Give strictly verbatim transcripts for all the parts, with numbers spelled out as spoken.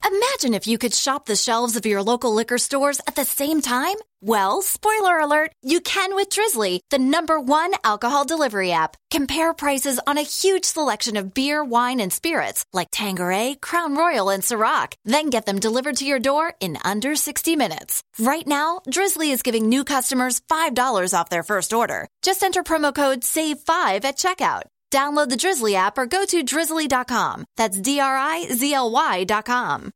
Imagine if you could shop the shelves of your local liquor stores at the same time. Well, spoiler alert, you can with Drizzly, the number one alcohol delivery app. Compare prices on a huge selection of beer, wine, and spirits like Tanqueray, Crown Royal, and Ciroc. Then get them delivered to your door in under sixty minutes. Right now, Drizzly is giving new customers five dollars off their first order. Just enter promo code save five at checkout. Download the Drizzly app or go to drizzly dot com. That's D R I Z L Y dot com.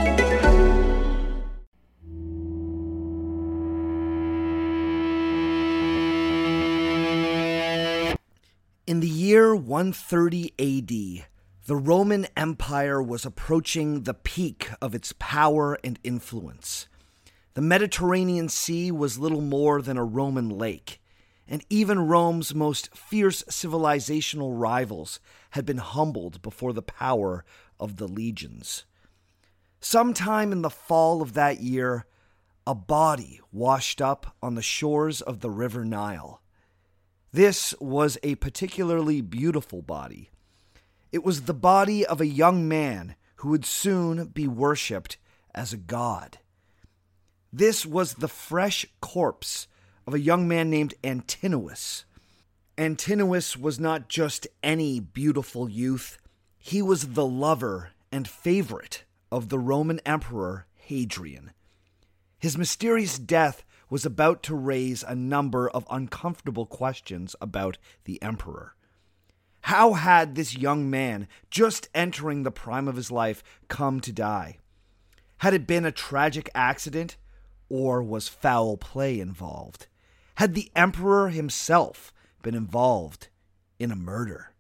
In the year one thirty A D, the Roman Empire was approaching the peak of its power and influence. The Mediterranean Sea was little more than a Roman lake, and even Rome's most fierce civilizational rivals had been humbled before the power of the legions. Sometime in the fall of that year, a body washed up on the shores of the River Nile. This was a particularly beautiful body. It was the body of a young man who would soon be worshipped as a god. This was the fresh corpse of a young man named Antinous. Antinous was not just any beautiful youth. He was the lover and favorite of the Roman Emperor Hadrian. His mysterious death was about to raise a number of uncomfortable questions about the emperor. How had this young man, just entering the prime of his life, come to die? Had it been a tragic accident, or was foul play involved? Had the emperor himself been involved in a murder?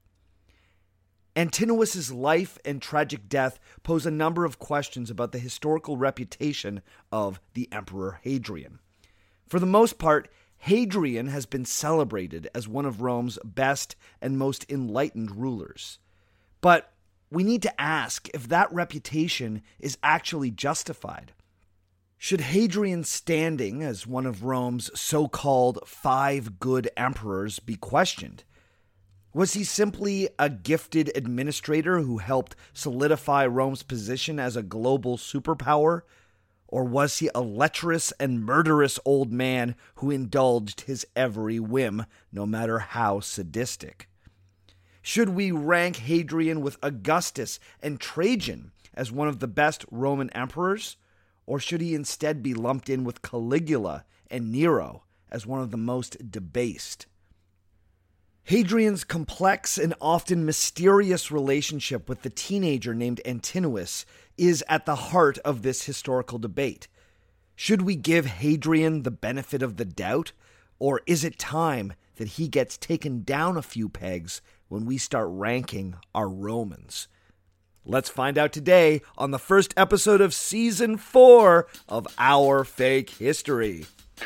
Antinous' life and tragic death pose a number of questions about the historical reputation of the Emperor Hadrian. For the most part, Hadrian has been celebrated as one of Rome's best and most enlightened rulers. But we need to ask if that reputation is actually justified. Should Hadrian's standing as one of Rome's so-called five good emperors be questioned? Was he simply a gifted administrator who helped solidify Rome's position as a global superpower? Or was he a lecherous and murderous old man who indulged his every whim, no matter how sadistic? Should we rank Hadrian with Augustus and Trajan as one of the best Roman emperors? Or should he instead be lumped in with Caligula and Nero as one of the most debased? Hadrian's complex and often mysterious relationship with the teenager named Antinous is at the heart of this historical debate. Should we give Hadrian the benefit of the doubt, or is it time that he gets taken down a few pegs when we start ranking our Romans? Let's find out today on the first episode of Season four of Our Fake History.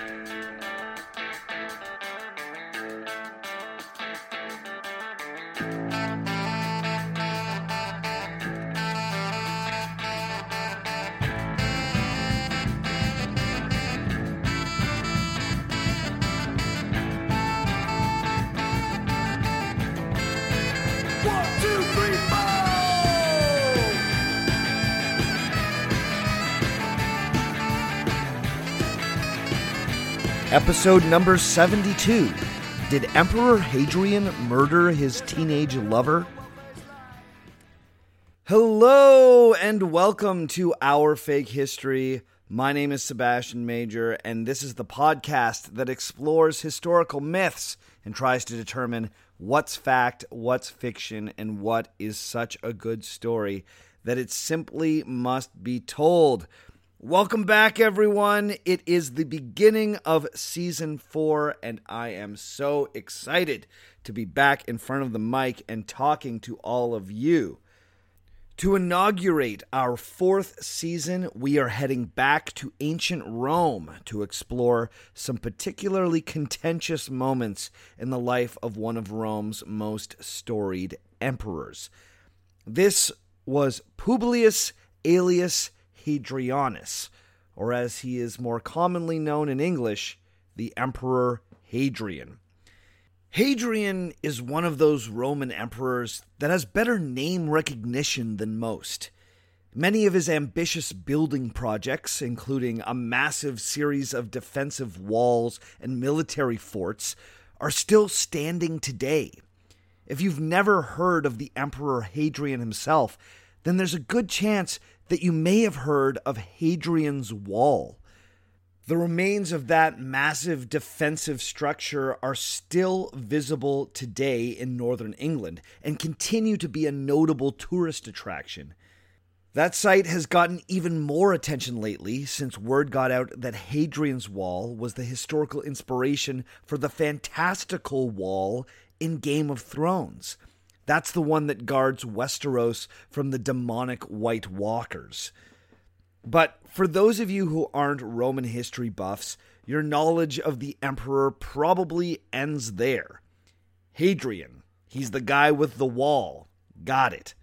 Episode number seventy-two. Did Emperor Hadrian murder his teenage lover? Hello and welcome to Our Fake History. My name is Sebastian Major, and this is the podcast that explores historical myths and tries to determine what's fact, what's fiction, and what is such a good story that it simply must be told. Welcome back, everyone. It is the beginning of Season four, and I am so excited to be back in front of the mic and talking to all of you. To inaugurate our fourth season, we are heading back to ancient Rome to explore some particularly contentious moments in the life of one of Rome's most storied emperors. This was Publius Aelius Hadrianus, or as he is more commonly known in English, the Emperor Hadrian. Hadrian is one of those Roman emperors that has better name recognition than most. Many of his ambitious building projects, including a massive series of defensive walls and military forts, are still standing today. If you've never heard of the Emperor Hadrian himself, then there's a good chance that you may have heard of Hadrian's Wall. The remains of that massive defensive structure are still visible today in northern England and continue to be a notable tourist attraction. That site has gotten even more attention lately since word got out that Hadrian's Wall was the historical inspiration for the fantastical wall in Game of Thrones. That's the one that guards Westeros from the demonic White Walkers. But for those of you who aren't Roman history buffs, your knowledge of the emperor probably ends there. Hadrian, he's the guy with the wall. Got it.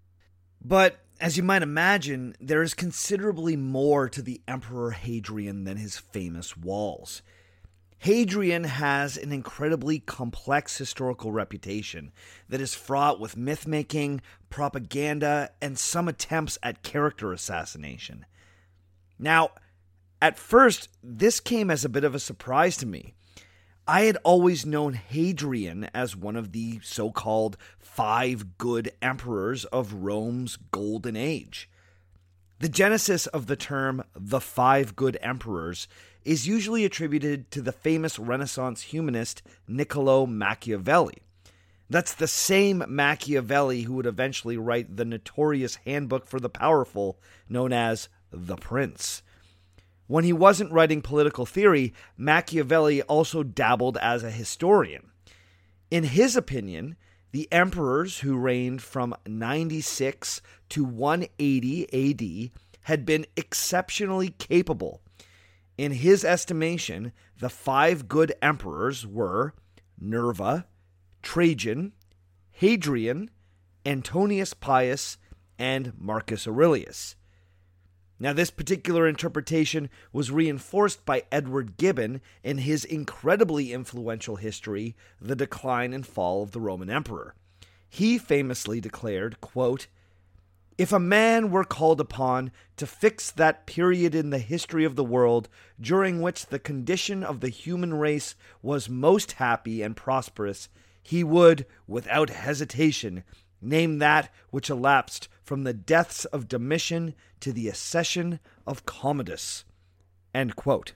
But as you might imagine, there is considerably more to the Emperor Hadrian than his famous walls. Hadrian has an incredibly complex historical reputation that is fraught with myth-making, propaganda, and some attempts at character assassination. Now, at first, this came as a bit of a surprise to me. I had always known Hadrian as one of the so-called five good emperors of Rome's golden age. The genesis of the term the five good emperors is usually attributed to the famous Renaissance humanist Niccolo Machiavelli. That's the same Machiavelli who would eventually write the notorious Handbook for the Powerful, known as The Prince. When he wasn't writing political theory, Machiavelli also dabbled as a historian. In his opinion, the emperors who reigned from ninety-six to one eighty A D had been exceptionally capable. In his estimation, the five good emperors were Nerva, Trajan, Hadrian, Antonius Pius, and Marcus Aurelius. Now, this particular interpretation was reinforced by Edward Gibbon in his incredibly influential history, The Decline and Fall of the Roman Emperor. He famously declared, quote, "If a man were called upon to fix that period in the history of the world during which the condition of the human race was most happy and prosperous, he would, without hesitation, name that which elapsed from the deaths of Domitian to the accession of Commodus." End quote.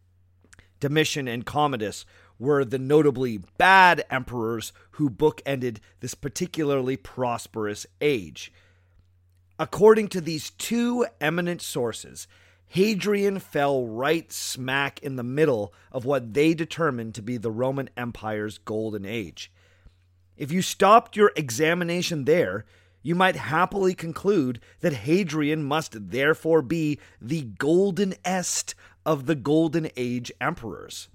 Domitian and Commodus were the notably bad emperors who bookended this particularly prosperous age. According to these two eminent sources, Hadrian fell right smack in the middle of what they determined to be the Roman Empire's golden age. If you stopped your examination there, you might happily conclude that Hadrian must therefore be the goldenest of the Golden Age emperors.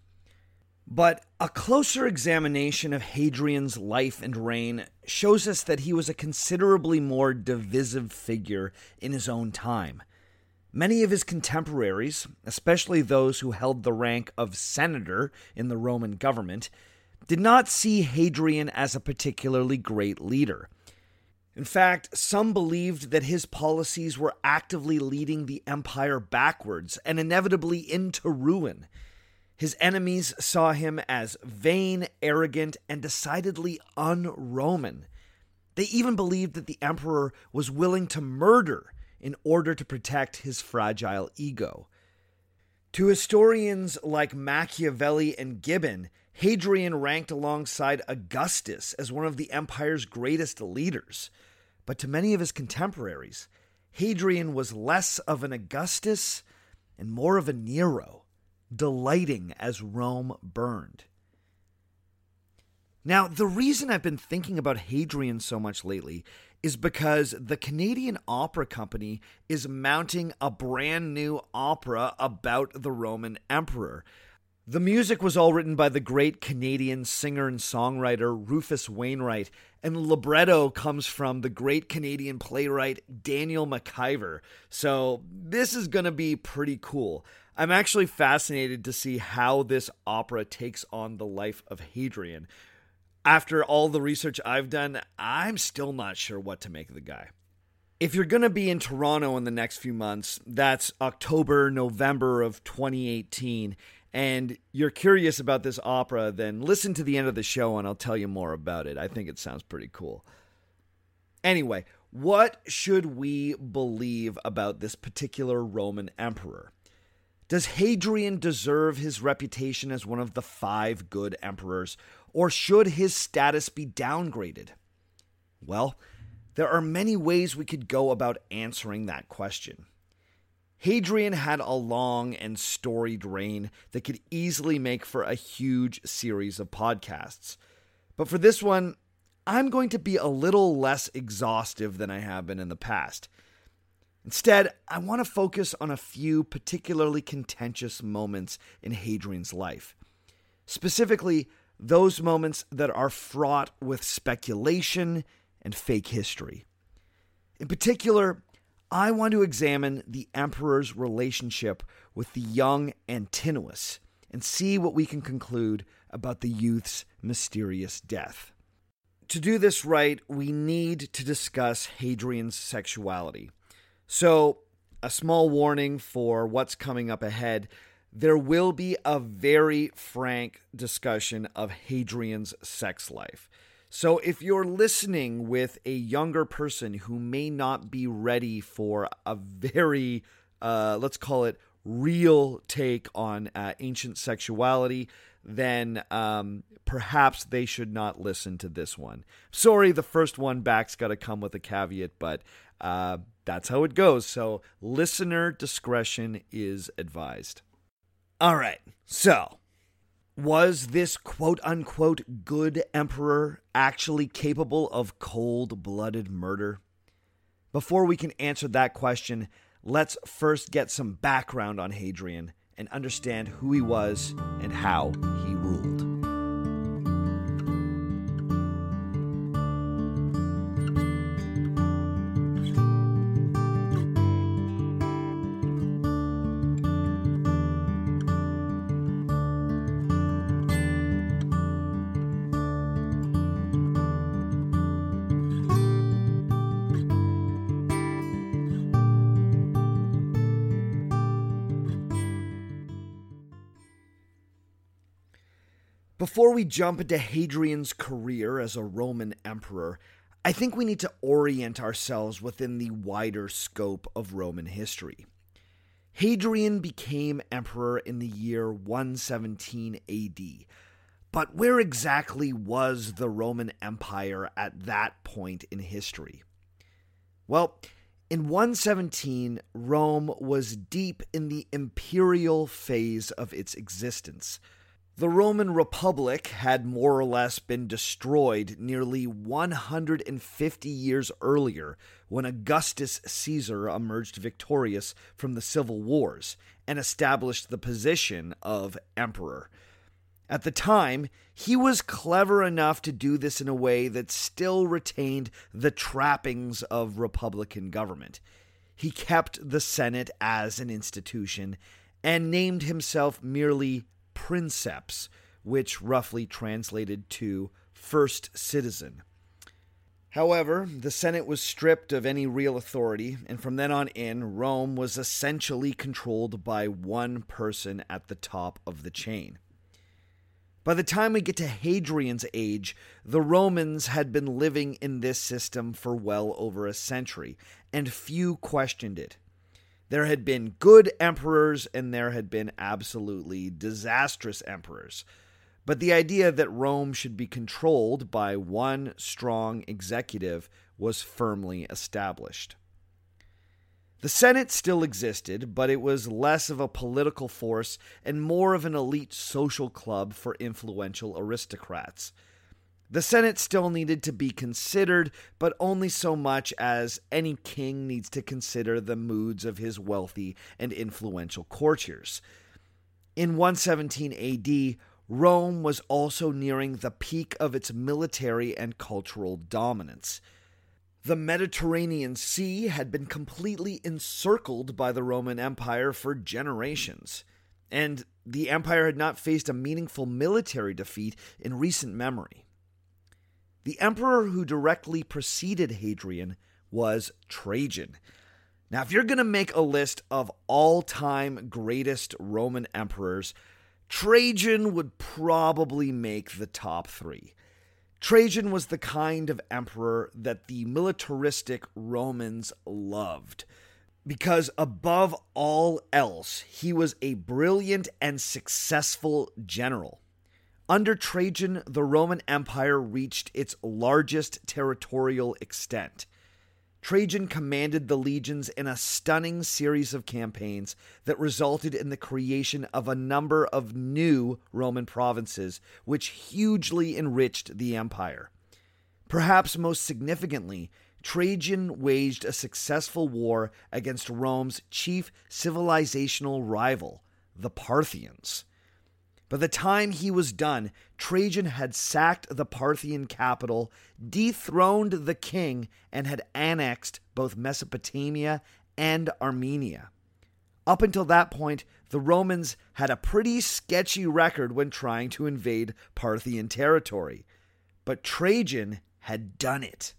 But a closer examination of Hadrian's life and reign shows us that he was a considerably more divisive figure in his own time. Many of his contemporaries, especially those who held the rank of senator in the Roman government, did not see Hadrian as a particularly great leader. In fact, some believed that his policies were actively leading the empire backwards and inevitably into ruin. His enemies saw him as vain, arrogant, and decidedly un-Roman. They even believed that the emperor was willing to murder in order to protect his fragile ego. To historians like Machiavelli and Gibbon, Hadrian ranked alongside Augustus as one of the empire's greatest leaders. But to many of his contemporaries, Hadrian was less of an Augustus and more of a Nero, delighting as Rome burned. Now, the reason I've been thinking about Hadrian so much lately is because the Canadian Opera Company is mounting a brand new opera about the Roman Emperor. The music was all written by the great Canadian singer and songwriter Rufus Wainwright, and the libretto comes from the great Canadian playwright Daniel McIver. So this is going to be pretty cool. I'm actually fascinated to see how this opera takes on the life of Hadrian. After all the research I've done, I'm still not sure what to make of the guy. If you're going to be in Toronto in the next few months, that's October, November of twenty eighteen, and you're curious about this opera, then listen to the end of the show and I'll tell you more about it. I think it sounds pretty cool. Anyway, what should we believe about this particular Roman emperor? Does Hadrian deserve his reputation as one of the five good emperors, or should his status be downgraded? Well, there are many ways we could go about answering that question. Hadrian had a long and storied reign that could easily make for a huge series of podcasts. But for this one, I'm going to be a little less exhaustive than I have been in the past. Instead, I want to focus on a few particularly contentious moments in Hadrian's life. Specifically, those moments that are fraught with speculation and fake history. In particular, I want to examine the emperor's relationship with the young Antinous and see what we can conclude about the youth's mysterious death. To do this right, we need to discuss Hadrian's sexuality. So, a small warning for what's coming up ahead. There will be a very frank discussion of Hadrian's sex life. So if you're listening with a younger person who may not be ready for a very, uh, let's call it, real take on uh, ancient sexuality, then um, perhaps they should not listen to this one. Sorry, the first one back's got to come with a caveat, but uh, that's how it goes. So listener discretion is advised. All right, so was this quote-unquote good emperor actually capable of cold-blooded murder? Before we can answer that question, let's first get some background on Hadrian and understand who he was and how he ruled. Before we jump into Hadrian's career as a Roman emperor, I think we need to orient ourselves within the wider scope of Roman history. Hadrian became emperor in the year one seventeen A D, but where exactly was the Roman Empire at that point in history? Well, in one seventeen, Rome was deep in the imperial phase of its existence. The Roman Republic had more or less been destroyed nearly one hundred fifty years earlier when Augustus Caesar emerged victorious from the civil wars and established the position of emperor. At the time, he was clever enough to do this in a way that still retained the trappings of republican government. He kept the Senate as an institution and named himself merely Princeps, which roughly translated to first citizen. However, the Senate was stripped of any real authority, and from then on in, Rome was essentially controlled by one person at the top of the chain. By the time we get to Hadrian's age, the Romans had been living in this system for well over a century, and few questioned it. There had been good emperors and there had been absolutely disastrous emperors. But the idea that Rome should be controlled by one strong executive was firmly established. The Senate still existed, but it was less of a political force and more of an elite social club for influential aristocrats. The Senate still needed to be considered, but only so much as any king needs to consider the moods of his wealthy and influential courtiers. In one seventeen A D, Rome was also nearing the peak of its military and cultural dominance. The Mediterranean Sea had been completely encircled by the Roman Empire for generations, and the empire had not faced a meaningful military defeat in recent memory. The emperor who directly preceded Hadrian was Trajan. Now, if you're going to make a list of all-time greatest Roman emperors, Trajan would probably make the top three. Trajan was the kind of emperor that the militaristic Romans loved, because above all else, he was a brilliant and successful general. Under Trajan, the Roman Empire reached its largest territorial extent. Trajan commanded the legions in a stunning series of campaigns that resulted in the creation of a number of new Roman provinces, which hugely enriched the empire. Perhaps most significantly, Trajan waged a successful war against Rome's chief civilizational rival, the Parthians. By the time he was done, Trajan had sacked the Parthian capital, dethroned the king, and had annexed both Mesopotamia and Armenia. Up until that point, the Romans had a pretty sketchy record when trying to invade Parthian territory. But Trajan had done it.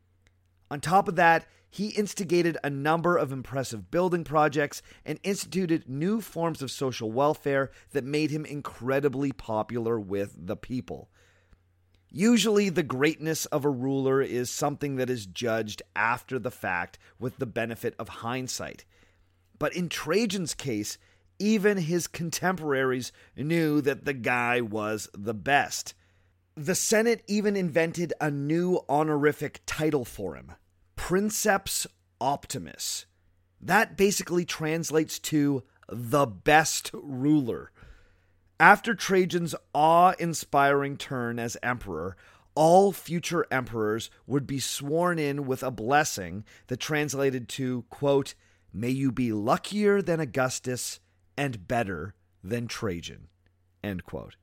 On top of that, he instigated a number of impressive building projects and instituted new forms of social welfare that made him incredibly popular with the people. Usually, the greatness of a ruler is something that is judged after the fact with the benefit of hindsight. But in Trajan's case, even his contemporaries knew that the guy was the best. The Senate even invented a new honorific title for him, Princeps Optimus. That basically translates to the best ruler. After Trajan's awe-inspiring turn as emperor, all future emperors would be sworn in with a blessing that translated to, quote, "May you be luckier than Augustus and better than Trajan," end quote.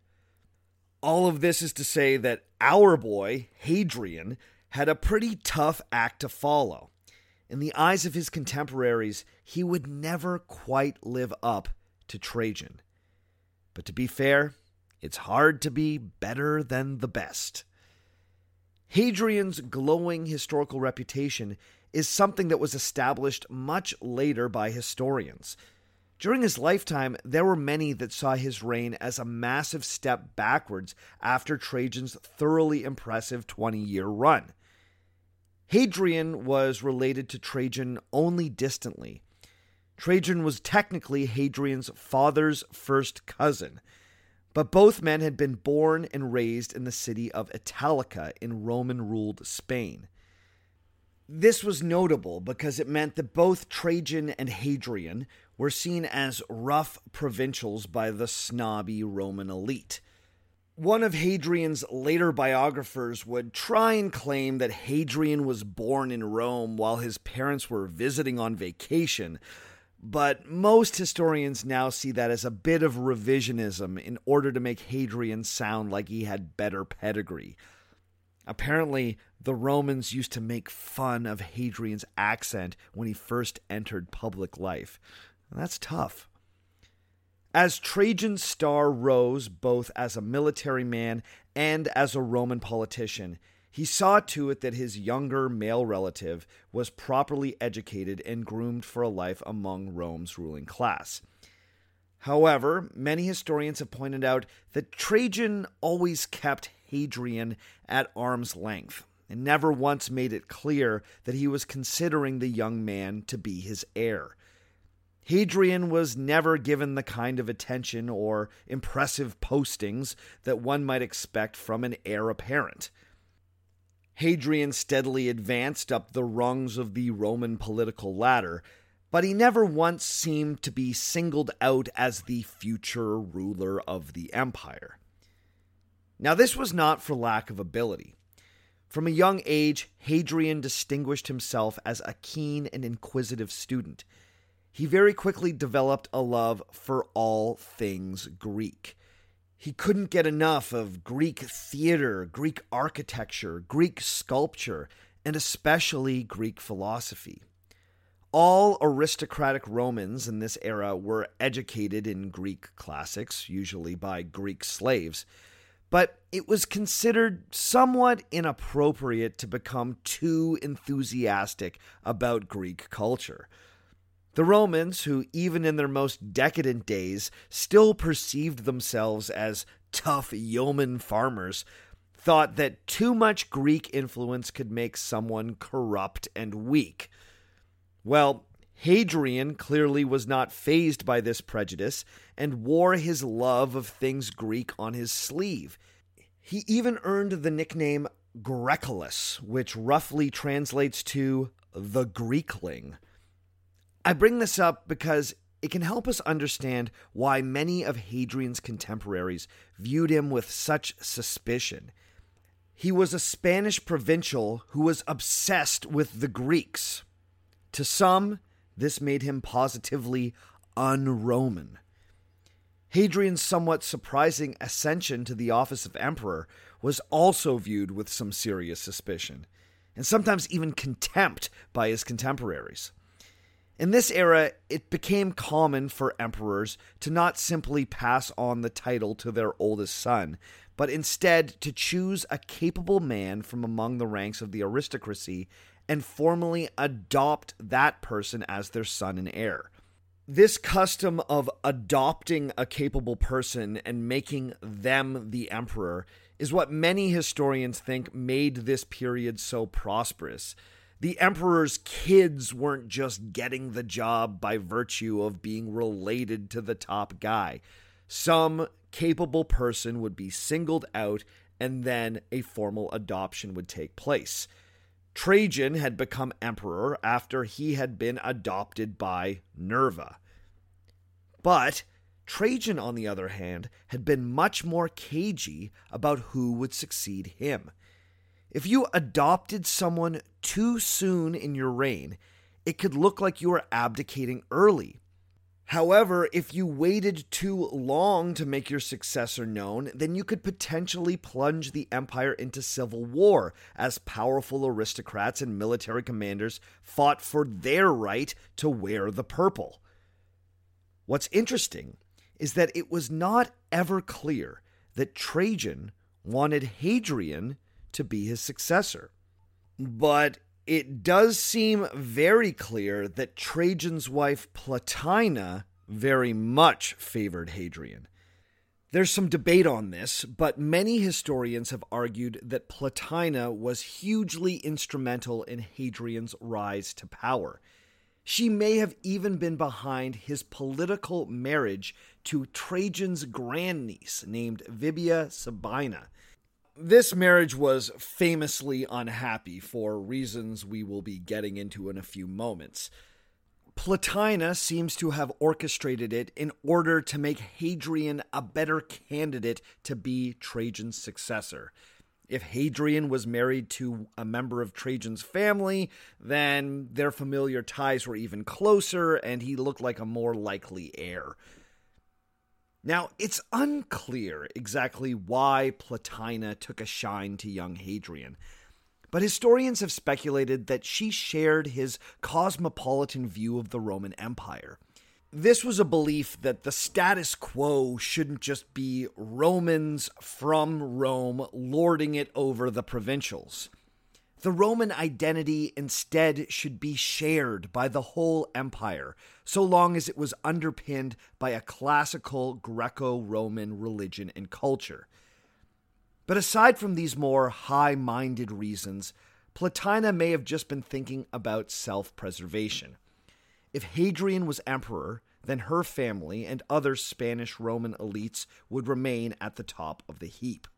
All of this is to say that our boy, Hadrian, had a pretty tough act to follow. In the eyes of his contemporaries, he would never quite live up to Trajan. But to be fair, it's hard to be better than the best. Hadrian's glowing historical reputation is something that was established much later by historians. During his lifetime, there were many that saw his reign as a massive step backwards after Trajan's thoroughly impressive twenty-year run. Hadrian was related to Trajan only distantly. Trajan was technically Hadrian's father's first cousin, but both men had been born and raised in the city of Italica in Roman-ruled Spain. This was notable because it meant that both Trajan and Hadrian were seen as rough provincials by the snobby Roman elite. One of Hadrian's later biographers would try and claim that Hadrian was born in Rome while his parents were visiting on vacation, but most historians now see that as a bit of revisionism in order to make Hadrian sound like he had better pedigree. Apparently, the Romans used to make fun of Hadrian's accent when he first entered public life. That's tough. As Trajan's star rose both as a military man and as a Roman politician, he saw to it that his younger male relative was properly educated and groomed for a life among Rome's ruling class. However, many historians have pointed out that Trajan always kept Hadrian at arm's length and never once made it clear that he was considering the young man to be his heir. Hadrian was never given the kind of attention or impressive postings that one might expect from an heir apparent. Hadrian steadily advanced up the rungs of the Roman political ladder, but he never once seemed to be singled out as the future ruler of the empire. Now, this was not for lack of ability. From a young age, Hadrian distinguished himself as a keen and inquisitive student. He very quickly developed a love for all things Greek. He couldn't get enough of Greek theater, Greek architecture, Greek sculpture, and especially Greek philosophy. All aristocratic Romans in this era were educated in Greek classics, usually by Greek slaves. but it was considered somewhat inappropriate to become too enthusiastic about Greek culture. The Romans, who even in their most decadent days still perceived themselves as tough yeoman farmers, thought that too much Greek influence could make someone corrupt and weak. Well, Hadrian clearly was not fazed by this prejudice and wore his love of things Greek on his sleeve. He even earned the nickname Graeculus, which roughly translates to the Greekling. I bring this up because it can help us understand why many of Hadrian's contemporaries viewed him with such suspicion. He was a Spanish provincial who was obsessed with the Greeks. To some, this made him positively un-Roman. Hadrian's somewhat surprising ascension to the office of emperor was also viewed with some serious suspicion, and sometimes even contempt by his contemporaries. In this era, it became common for emperors to not simply pass on the title to their oldest son, but instead to choose a capable man from among the ranks of the aristocracy and formally adopt that person as their son and heir. This custom of adopting a capable person and making them the emperor is what many historians think made this period so prosperous. The emperor's kids weren't just getting the job by virtue of being related to the top guy. Some capable person would be singled out, and then a formal adoption would take place. Trajan had become emperor after he had been adopted by Nerva. But Trajan, on the other hand, had been much more cagey about who would succeed him. If you adopted someone too soon in your reign, it could look like you were abdicating early. However, if you waited too long to make your successor known, then you could potentially plunge the empire into civil war as powerful aristocrats and military commanders fought for their right to wear the purple. What's interesting is that it was not ever clear that Trajan wanted Hadrian to be his successor. But it does seem very clear that Trajan's wife Plotina very much favored Hadrian. There's some debate on this, but many historians have argued that Plotina was hugely instrumental in Hadrian's rise to power. She may have even been behind his political marriage to Trajan's grandniece named Vibia Sabina. This marriage was famously unhappy for reasons we will be getting into in a few moments. Plotina seems to have orchestrated it in order to make Hadrian a better candidate to be Trajan's successor. If Hadrian was married to a member of Trajan's family, then their familiar ties were even closer, and he looked like a more likely heir. Now, it's unclear exactly why Plotina took a shine to young Hadrian, but historians have speculated that she shared his cosmopolitan view of the Roman Empire. This was a belief that the status quo shouldn't just be Romans from Rome lording it over the provincials. The Roman identity instead should be shared by the whole empire, so long as it was underpinned by a classical Greco-Roman religion and culture. But aside from these more high-minded reasons, Plotina may have just been thinking about self-preservation. If Hadrian was emperor, then her family and other Spanish Roman elites would remain at the top of the heap.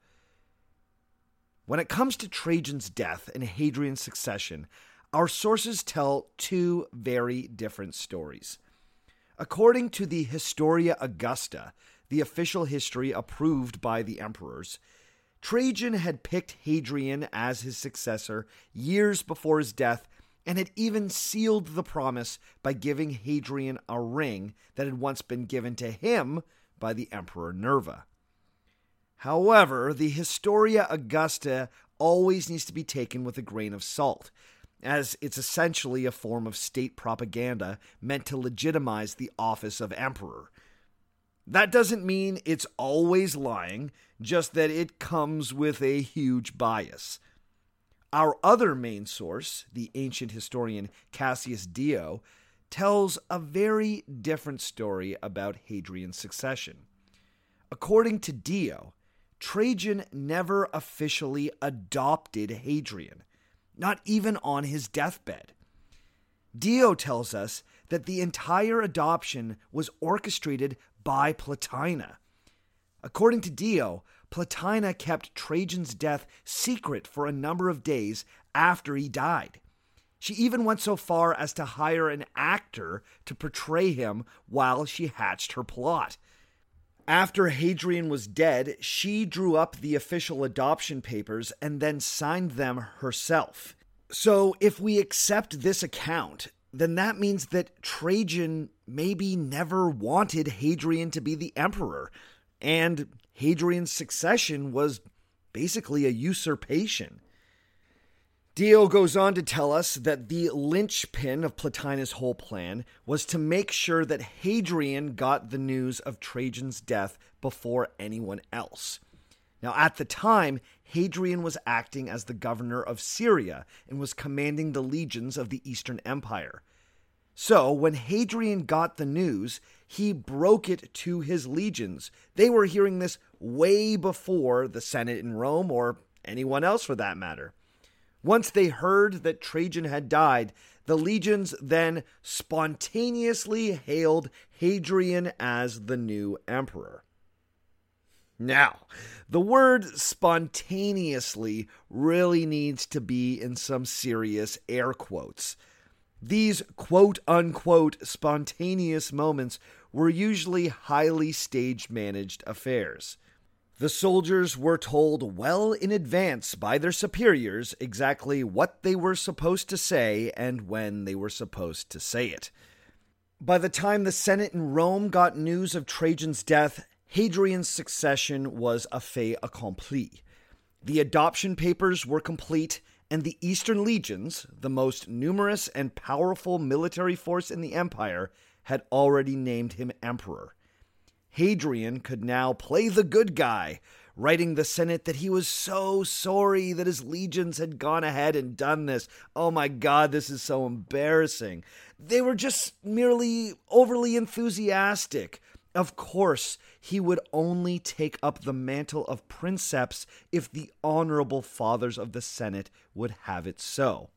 When it comes to Trajan's death and Hadrian's succession, our sources tell two very different stories. According to the Historia Augusta, the official history approved by the emperors, Trajan had picked Hadrian as his successor years before his death and had even sealed the promise by giving Hadrian a ring that had once been given to him by the Emperor Nerva. However, the Historia Augusta always needs to be taken with a grain of salt, as it's essentially a form of state propaganda meant to legitimize the office of emperor. That doesn't mean it's always lying, just that it comes with a huge bias. Our other main source, the ancient historian Cassius Dio, tells a very different story about Hadrian's succession. According to Dio, Trajan never officially adopted Hadrian, not even on his deathbed. Dio tells us that the entire adoption was orchestrated by Plotina. According to Dio, Plotina kept Trajan's death secret for a number of days after he died. She even went so far as to hire an actor to portray him while she hatched her plot. After Hadrian was dead, she drew up the official adoption papers and then signed them herself. So if we accept this account, then that means that Trajan maybe never wanted Hadrian to be the emperor, and Hadrian's succession was basically a usurpation. Dio goes on to tell us that the linchpin of Plotina's whole plan was to make sure that Hadrian got the news of Trajan's death before anyone else. Now, at the time, Hadrian was acting as the governor of Syria and was commanding the legions of the Eastern Empire. So, when Hadrian got the news, he broke it to his legions. They were hearing this way before the Senate in Rome, or anyone else for that matter. Once they heard that Trajan had died, the legions then spontaneously hailed Hadrian as the new emperor. Now, the word spontaneously really needs to be in some serious air quotes. These quote-unquote spontaneous moments were usually highly stage-managed affairs. The soldiers were told well in advance by their superiors exactly what they were supposed to say and when they were supposed to say it. By the time the Senate in Rome got news of Trajan's death, Hadrian's succession was a fait accompli. The adoption papers were complete, and the Eastern legions, the most numerous and powerful military force in the empire, had already named him emperor. Hadrian could now play the good guy, writing the Senate that he was so sorry that his legions had gone ahead and done this. Oh my God, this is so embarrassing. They were just merely overly enthusiastic. Of course, he would only take up the mantle of princeps if the honorable fathers of the Senate would have it so.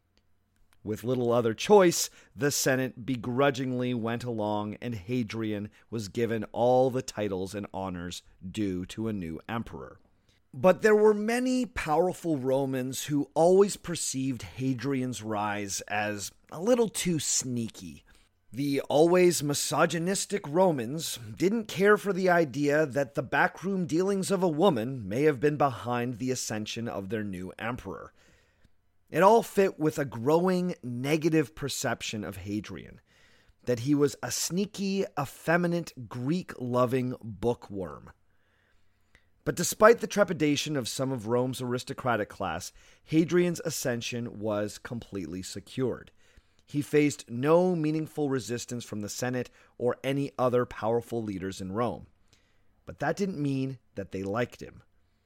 With little other choice, the Senate begrudgingly went along, and Hadrian was given all the titles and honors due to a new emperor. But there were many powerful Romans who always perceived Hadrian's rise as a little too sneaky. The always misogynistic Romans didn't care for the idea that the backroom dealings of a woman may have been behind the ascension of their new emperor. It all fit with a growing negative perception of Hadrian, that he was a sneaky, effeminate, Greek-loving bookworm. But despite the trepidation of some of Rome's aristocratic class, Hadrian's ascension was completely secured. He faced no meaningful resistance from the Senate or any other powerful leaders in Rome. But that didn't mean that they liked him.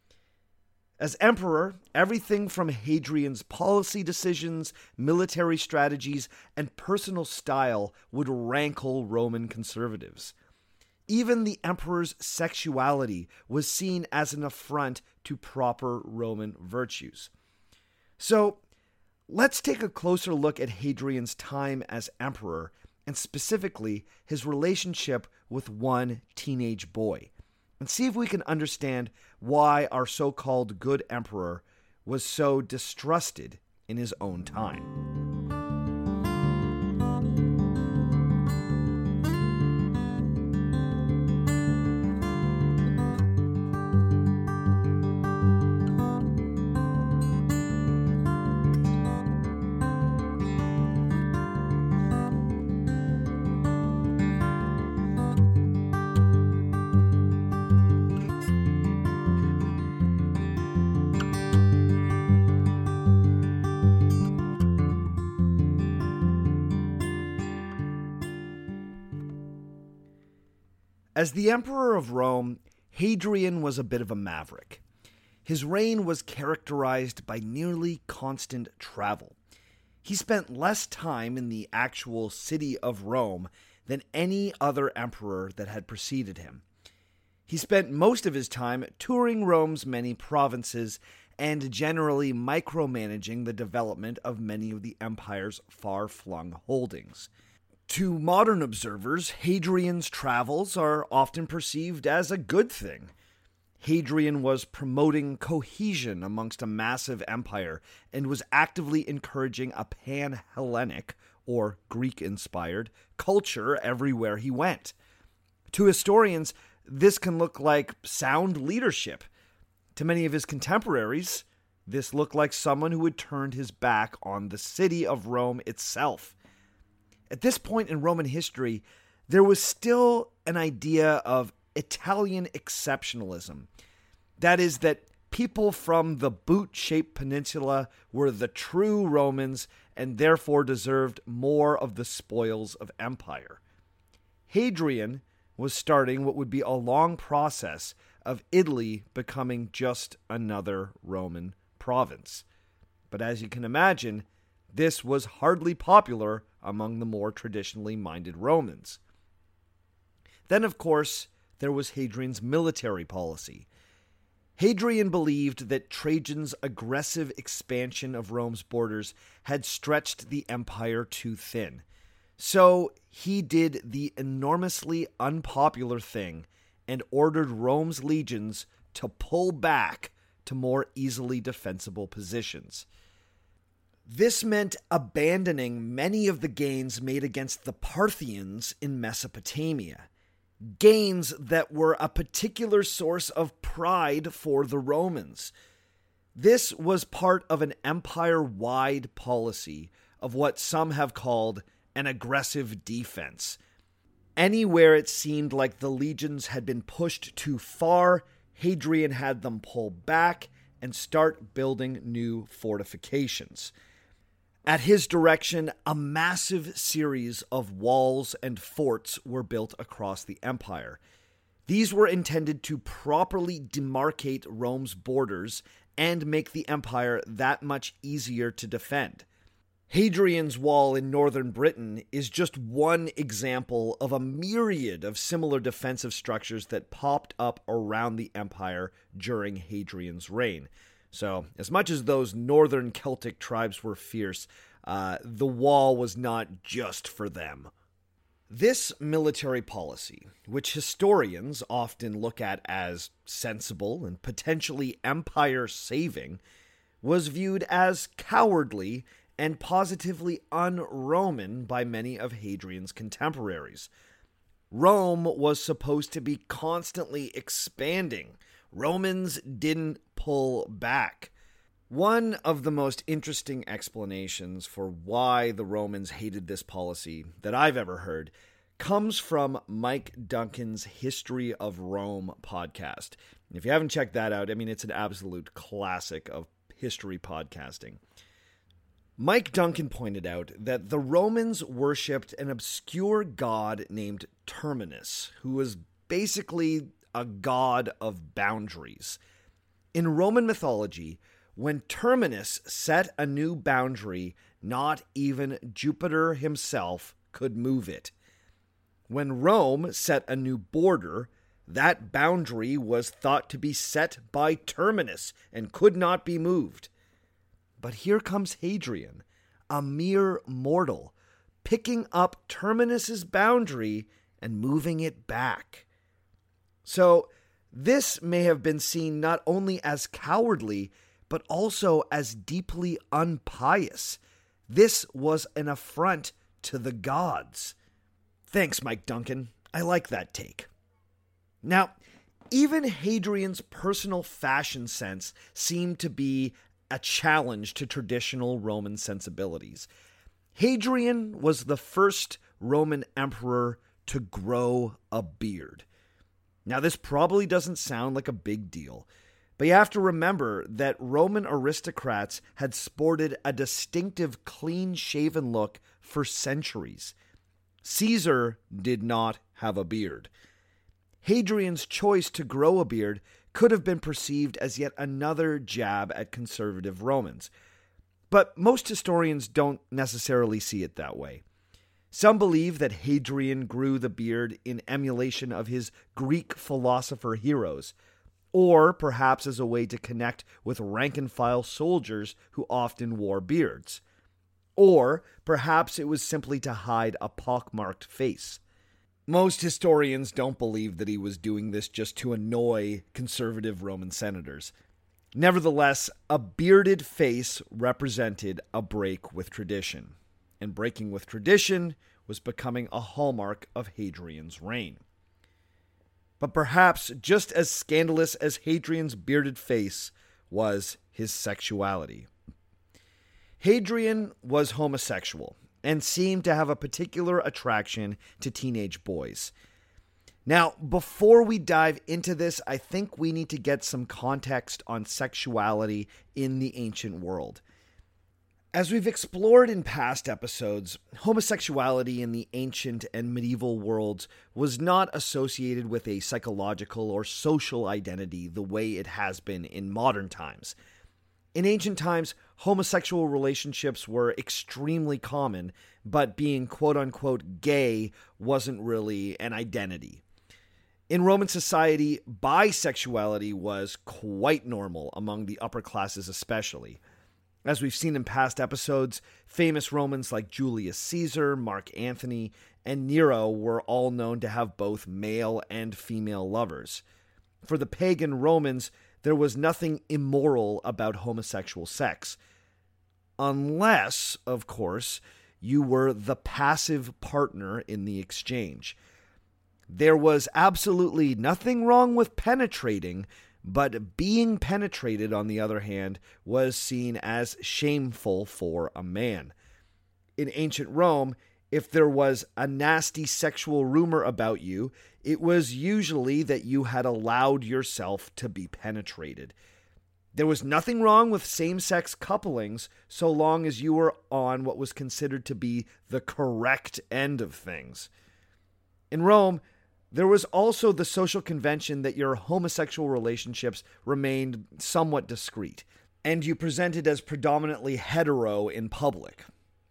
As emperor, everything from Hadrian's policy decisions, military strategies, and personal style would rankle Roman conservatives. Even the emperor's sexuality was seen as an affront to proper Roman virtues. So, let's take a closer look at Hadrian's time as emperor, and specifically his relationship with one teenage boy, and see if we can understand why our so-called good emperor was so distrusted in his own time. As the Emperor of Rome, Hadrian was a bit of a maverick. His reign was characterized by nearly constant travel. He spent less time in the actual city of Rome than any other emperor that had preceded him. He spent most of his time touring Rome's many provinces and generally micromanaging the development of many of the empire's far-flung holdings. To modern observers, Hadrian's travels are often perceived as a good thing. Hadrian was promoting cohesion amongst a massive empire and was actively encouraging a pan-Hellenic, or Greek-inspired, culture everywhere he went. To historians, this can look like sound leadership. To many of his contemporaries, this looked like someone who had turned his back on the city of Rome itself. At this point in Roman history, there was still an idea of Italian exceptionalism. That is, that people from the boot-shaped peninsula were the true Romans and therefore deserved more of the spoils of empire. Hadrian was starting what would be a long process of Italy becoming just another Roman province. But as you can imagine, this was hardly popular among the more traditionally minded Romans. Then, of course, there was Hadrian's military policy. Hadrian believed that Trajan's aggressive expansion of Rome's borders had stretched the empire too thin. So he did the enormously unpopular thing and ordered Rome's legions to pull back to more easily defensible positions. This meant abandoning many of the gains made against the Parthians in Mesopotamia, gains that were a particular source of pride for the Romans. This was part of an empire-wide policy of what some have called an aggressive defense. Anywhere it seemed like the legions had been pushed too far, Hadrian had them pull back and start building new fortifications. At his direction, a massive series of walls and forts were built across the empire. These were intended to properly demarcate Rome's borders and make the empire that much easier to defend. Hadrian's Wall in northern Britain is just one example of a myriad of similar defensive structures that popped up around the empire during Hadrian's reign. So, as much as those northern Celtic tribes were fierce, uh, the wall was not just for them. This military policy, which historians often look at as sensible and potentially empire-saving, was viewed as cowardly and positively un-Roman by many of Hadrian's contemporaries. Rome was supposed to be constantly expanding. Romans didn't pull back. One of the most interesting explanations for why the Romans hated this policy that I've ever heard comes from Mike Duncan's History of Rome podcast. If you haven't checked that out, I mean, it's an absolute classic of history podcasting. Mike Duncan pointed out that the Romans worshipped an obscure god named Terminus, who was basically a god of boundaries. In Roman mythology, when Terminus set a new boundary, not even Jupiter himself could move it. When Rome set a new border, that boundary was thought to be set by Terminus and could not be moved. But here comes Hadrian, a mere mortal, picking up Terminus's boundary and moving it back. So, this may have been seen not only as cowardly, but also as deeply unpious. This was an affront to the gods. Thanks, Mike Duncan. I like that take. Now, even Hadrian's personal fashion sense seemed to be a challenge to traditional Roman sensibilities. Hadrian was the first Roman emperor to grow a beard. Now, this probably doesn't sound like a big deal, but you have to remember that Roman aristocrats had sported a distinctive clean-shaven look for centuries. Caesar did not have a beard. Hadrian's choice to grow a beard could have been perceived as yet another jab at conservative Romans. But most historians don't necessarily see it that way. Some believe that Hadrian grew the beard in emulation of his Greek philosopher heroes, or perhaps as a way to connect with rank-and-file soldiers who often wore beards. Or perhaps it was simply to hide a pockmarked face. Most historians don't believe that he was doing this just to annoy conservative Roman senators. Nevertheless, a bearded face represented a break with tradition, and breaking with tradition was becoming a hallmark of Hadrian's reign. But perhaps just as scandalous as Hadrian's bearded face was his sexuality. Hadrian was homosexual and seemed to have a particular attraction to teenage boys. Now, before we dive into this, I think we need to get some context on sexuality in the ancient world. As we've explored in past episodes, homosexuality in the ancient and medieval worlds was not associated with a psychological or social identity the way it has been in modern times. In ancient times, homosexual relationships were extremely common, but being quote-unquote gay wasn't really an identity. In Roman society, bisexuality was quite normal among the upper classes especially. As we've seen in past episodes, famous Romans like Julius Caesar, Mark Antony, and Nero were all known to have both male and female lovers. For the pagan Romans, there was nothing immoral about homosexual sex. Unless, of course, you were the passive partner in the exchange. There was absolutely nothing wrong with penetrating, but being penetrated, on the other hand, was seen as shameful for a man. In ancient Rome, if there was a nasty sexual rumor about you, it was usually that you had allowed yourself to be penetrated. There was nothing wrong with same-sex couplings so long as you were on what was considered to be the correct end of things. In Rome, there was also the social convention that your homosexual relationships remained somewhat discreet, and you presented as predominantly hetero in public.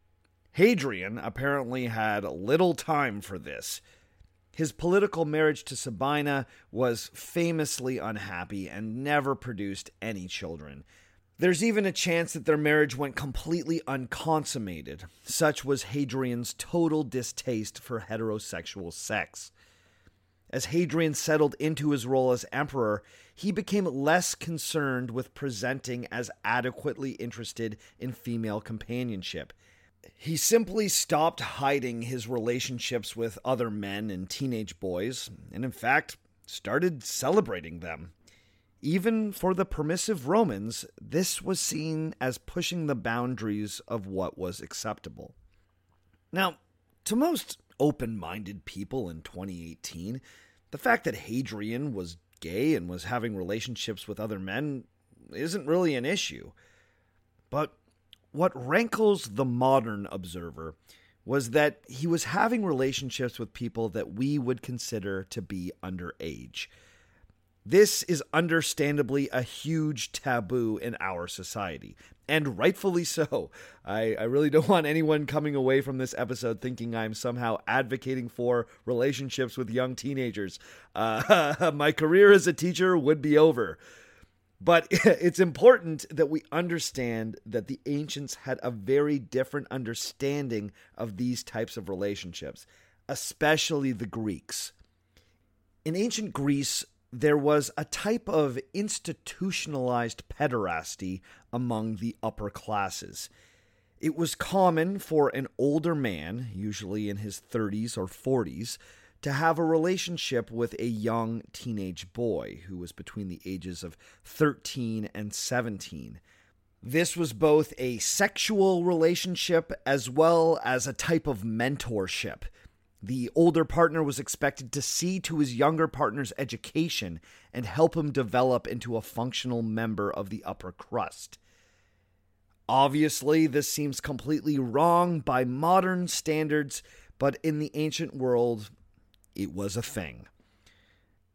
Hadrian apparently had little time for this. His political marriage to Sabina was famously unhappy and never produced any children. There's even a chance that their marriage went completely unconsummated. Such was Hadrian's total distaste for heterosexual sex. As Hadrian settled into his role as emperor, he became less concerned with presenting as adequately interested in female companionship. He simply stopped hiding his relationships with other men and teenage boys, and in fact, started celebrating them. Even for the permissive Romans, this was seen as pushing the boundaries of what was acceptable. Now, to most open-minded people in twenty eighteen, the fact that Hadrian was gay and was having relationships with other men isn't really an issue. But what rankles the modern observer was that he was having relationships with people that we would consider to be underage. This is understandably a huge taboo in our society, and rightfully so. I, I really don't want anyone coming away from this episode thinking I'm somehow advocating for relationships with young teenagers. Uh, my career as a teacher would be over. But it's important that we understand that the ancients had a very different understanding of these types of relationships, especially the Greeks. In ancient Greece, there was a type of institutionalized pederasty among the upper classes. It was common for an older man, usually in his thirties or forties, to have a relationship with a young teenage boy who was between the ages of thirteen and seventeen. This was both a sexual relationship as well as a type of mentorship. The older partner was expected to see to his younger partner's education and help him develop into a functional member of the upper crust. Obviously, this seems completely wrong by modern standards, but in the ancient world, it was a thing.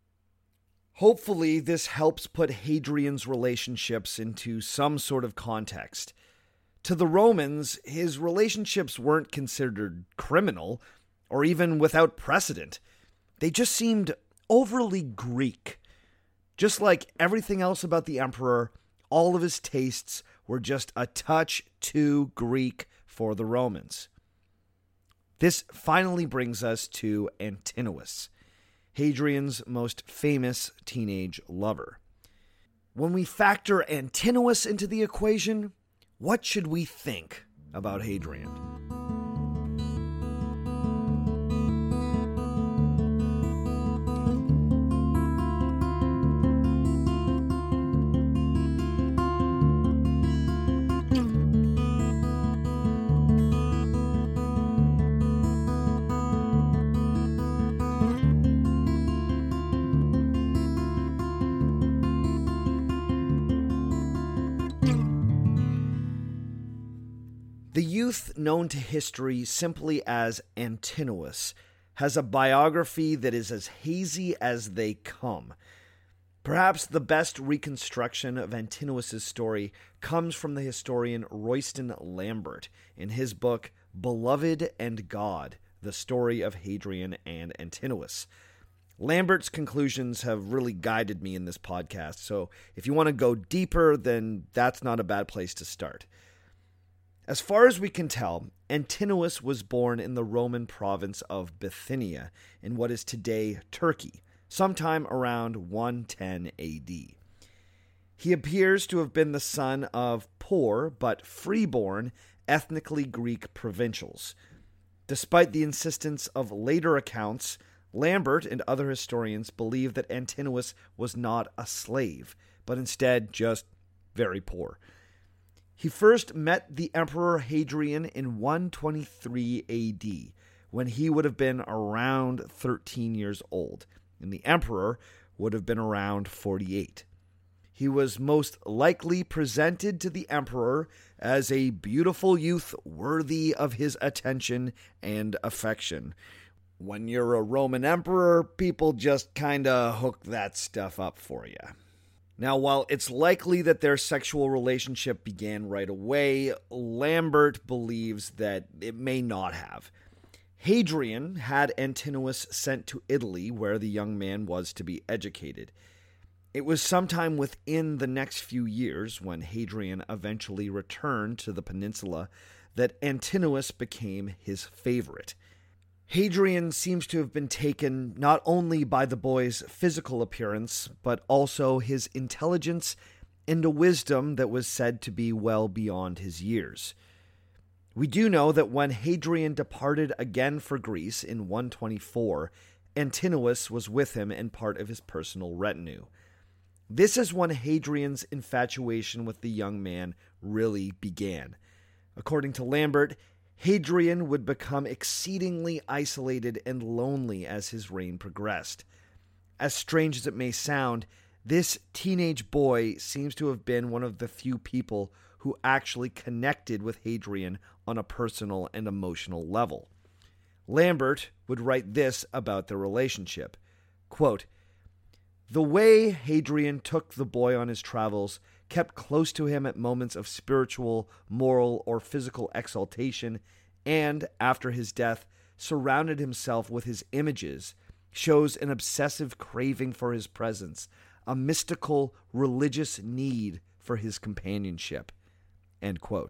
Hopefully, this helps put Hadrian's relationships into some sort of context. To the Romans, his relationships weren't considered criminal or even without precedent. They just seemed overly Greek. Just like everything else about the emperor, all of his tastes were just a touch too Greek for the Romans. This finally brings us to Antinous, Hadrian's most famous teenage lover. When we factor Antinous into the equation, what should we think about Hadrian? The youth known to history simply as Antinous has a biography that is as hazy as they come. Perhaps the best reconstruction of Antinous' story comes from the historian Royston Lambert in his book Beloved and God, The Story of Hadrian and Antinous. Lambert's conclusions have really guided me in this podcast, so if you want to go deeper, then that's not a bad place to start. As far as we can tell, Antinous was born in the Roman province of Bithynia in what is today Turkey, sometime around one ten A D. He appears to have been the son of poor but freeborn ethnically Greek provincials. Despite the insistence of later accounts, Lambert and other historians believe that Antinous was not a slave, but instead just very poor. He first met the Emperor Hadrian in one twenty-three A D, when he would have been around thirteen years old, and the Emperor would have been around forty-eight. He was most likely presented to the Emperor as a beautiful youth worthy of his attention and affection. When you're a Roman emperor, people just kinda hook that stuff up for you. Now, while it's likely that their sexual relationship began right away, Lambert believes that it may not have. Hadrian had Antinous sent to Italy, where the young man was to be educated. It was sometime within the next few years, when Hadrian eventually returned to the peninsula, that Antinous became his favorite. Hadrian seems to have been taken not only by the boy's physical appearance, but also his intelligence and a wisdom that was said to be well beyond his years. We do know that when Hadrian departed again for Greece in one twenty-four, Antinous was with him and part of his personal retinue. This is when Hadrian's infatuation with the young man really began. According to Lambert, Hadrian would become exceedingly isolated and lonely as his reign progressed. As strange as it may sound, this teenage boy seems to have been one of the few people who actually connected with Hadrian on a personal and emotional level. Lambert would write this about their relationship, quote, "The way Hadrian took the boy on his travels, kept close to him at moments of spiritual, moral, or physical exaltation, and, after his death, surrounded himself with his images, shows an obsessive craving for his presence, a mystical, religious need for his companionship." End quote.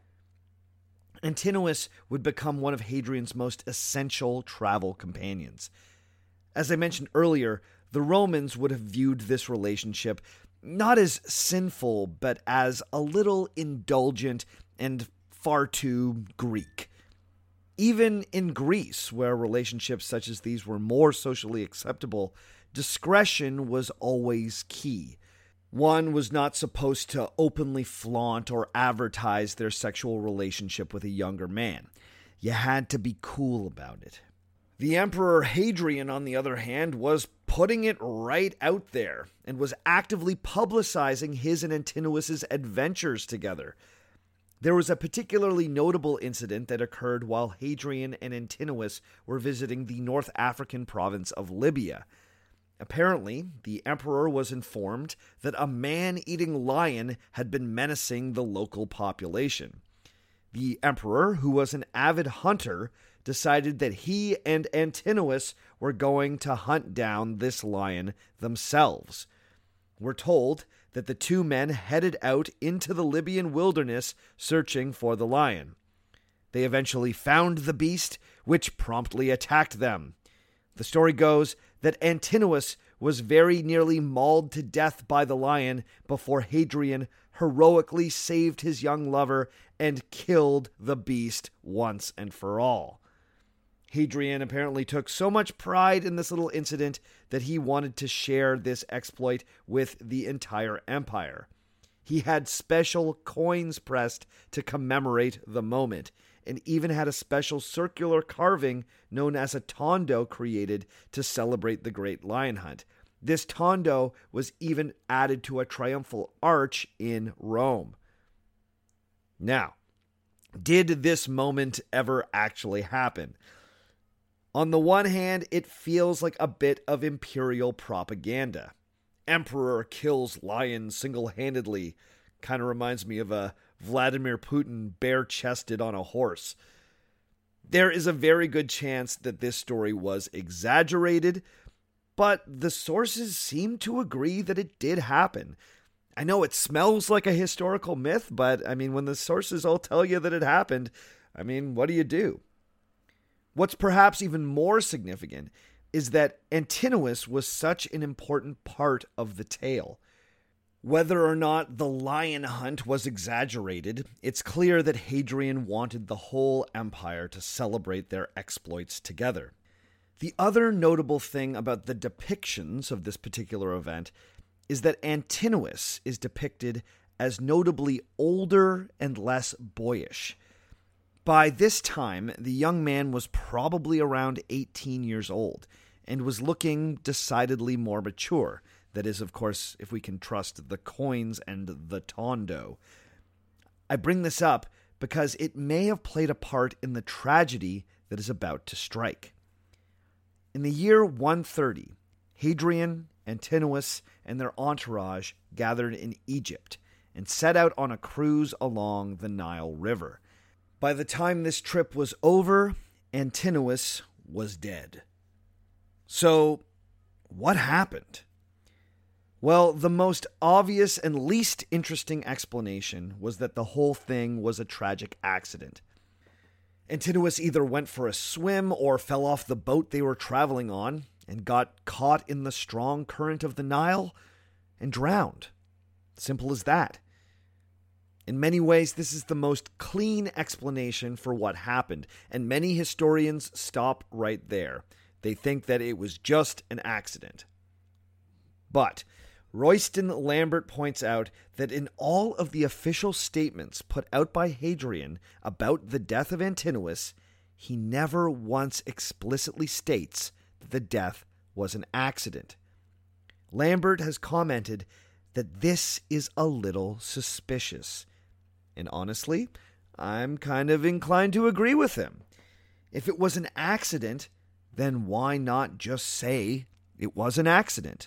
Antinous would become one of Hadrian's most essential travel companions. As I mentioned earlier, the Romans would have viewed this relationship not as sinful, but as a little indulgent and far too Greek. Even in Greece, where relationships such as these were more socially acceptable, discretion was always key. One was not supposed to openly flaunt or advertise their sexual relationship with a younger man. You had to be cool about it. The Emperor Hadrian, on the other hand, was putting it right out there and was actively publicizing his and Antinous' adventures together. There was a particularly notable incident that occurred while Hadrian and Antinous were visiting the North African province of Libya. Apparently, the emperor was informed that a man-eating lion had been menacing the local population. The emperor, who was an avid hunter, decided that he and Antinous were going to hunt down this lion themselves. We're told that the two men headed out into the Libyan wilderness searching for the lion. They eventually found the beast, which promptly attacked them. The story goes that Antinous was very nearly mauled to death by the lion before Hadrian heroically saved his young lover and killed the beast once and for all. Hadrian apparently took so much pride in this little incident that he wanted to share this exploit with the entire empire. He had special coins pressed to commemorate the moment, and even had a special circular carving known as a tondo created to celebrate the Great Lion Hunt. This tondo was even added to a triumphal arch in Rome. Now, did this moment ever actually happen? On the one hand, it feels like a bit of imperial propaganda. Emperor kills lion single-handedly. Kind of reminds me of a Vladimir Putin bare-chested on a horse. There is a very good chance that this story was exaggerated, but the sources seem to agree that it did happen. I know it smells like a historical myth, but I mean, when the sources all tell you that it happened, I mean, what do you do? What's perhaps even more significant is that Antinous was such an important part of the tale. Whether or not the lion hunt was exaggerated, it's clear that Hadrian wanted the whole empire to celebrate their exploits together. The other notable thing about the depictions of this particular event is that Antinous is depicted as notably older and less boyish. By this time, the young man was probably around eighteen years old and was looking decidedly more mature. That is, of course, if we can trust the coins and the tondo. I bring this up because it may have played a part in the tragedy that is about to strike. In the year one thirty, Hadrian, Antinous, and their entourage gathered in Egypt and set out on a cruise along the Nile River. By the time this trip was over, Antinous was dead. So, what happened? Well, the most obvious and least interesting explanation was that the whole thing was a tragic accident. Antinous either went for a swim or fell off the boat they were traveling on and got caught in the strong current of the Nile and drowned. Simple as that. In many ways, this is the most clean explanation for what happened, and many historians stop right there. They think that it was just an accident. But Royston Lambert points out that in all of the official statements put out by Hadrian about the death of Antinous, he never once explicitly states that the death was an accident. Lambert has commented that this is a little suspicious. And honestly, I'm kind of inclined to agree with him. If it was an accident, then why not just say it was an accident?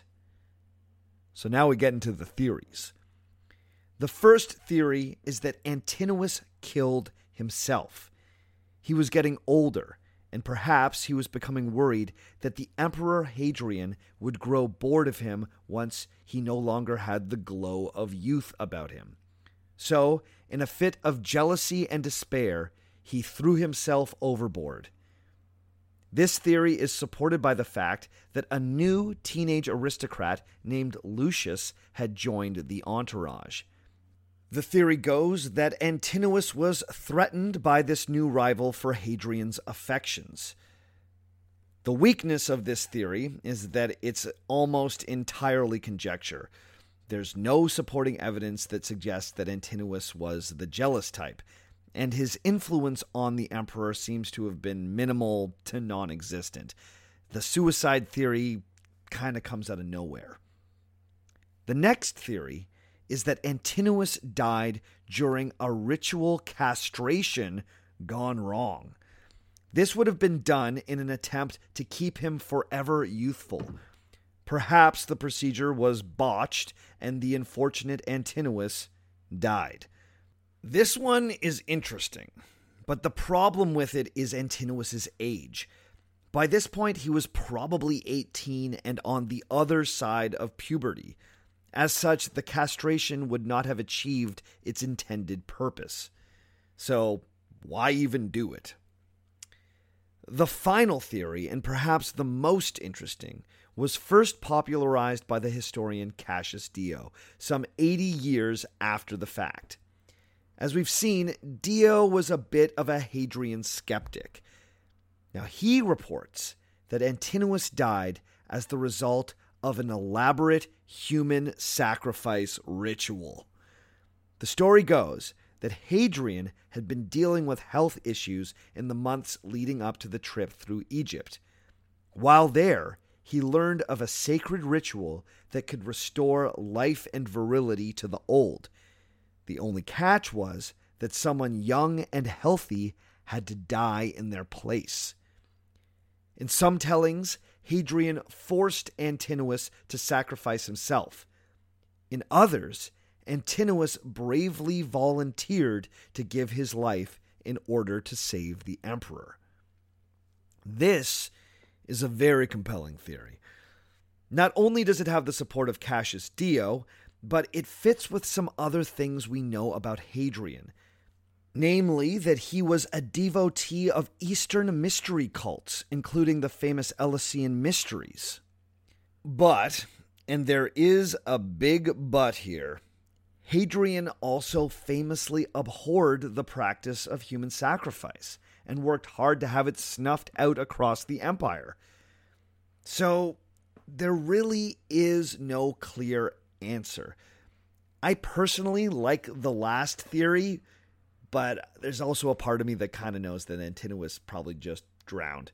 So now we get into the theories. The first theory is that Antinous killed himself. He was getting older, and perhaps he was becoming worried that the Emperor Hadrian would grow bored of him once he no longer had the glow of youth about him. So, in a fit of jealousy and despair, he threw himself overboard. This theory is supported by the fact that a new teenage aristocrat named Lucius had joined the entourage. The theory goes that Antinous was threatened by this new rival for Hadrian's affections. The weakness of this theory is that it's almost entirely conjecture. There's no supporting evidence that suggests that Antinous was the jealous type, and his influence on the emperor seems to have been minimal to non-existent. The suicide theory kind of comes out of nowhere. The next theory is that Antinous died during a ritual castration gone wrong. This would have been done in an attempt to keep him forever youthful. Perhaps the procedure was botched and the unfortunate Antinous died. This one is interesting, but the problem with it is Antinous' age. By this point, he was probably eighteen and on the other side of puberty. As such, the castration would not have achieved its intended purpose. So, why even do it? The final theory, and perhaps the most interesting, was first popularized by the historian Cassius Dio, some eighty years after the fact. As we've seen, Dio was a bit of a Hadrian skeptic. Now, he reports that Antinous died as the result of an elaborate human sacrifice ritual. The story goes that Hadrian had been dealing with health issues in the months leading up to the trip through Egypt. While there, he learned of a sacred ritual that could restore life and virility to the old. The only catch was that someone young and healthy had to die in their place. In some tellings, Hadrian forced Antinous to sacrifice himself. In others, Antinous bravely volunteered to give his life in order to save the emperor. This is a very compelling theory. Not only does it have the support of Cassius Dio, but it fits with some other things we know about Hadrian. Namely, that he was a devotee of Eastern mystery cults, including the famous Eleusinian mysteries. But, and there is a big but here, Hadrian also famously abhorred the practice of human sacrifice and worked hard to have it snuffed out across the empire. So, there really is no clear answer. I personally like the last theory, but there's also a part of me that kind of knows that Antinous probably just drowned.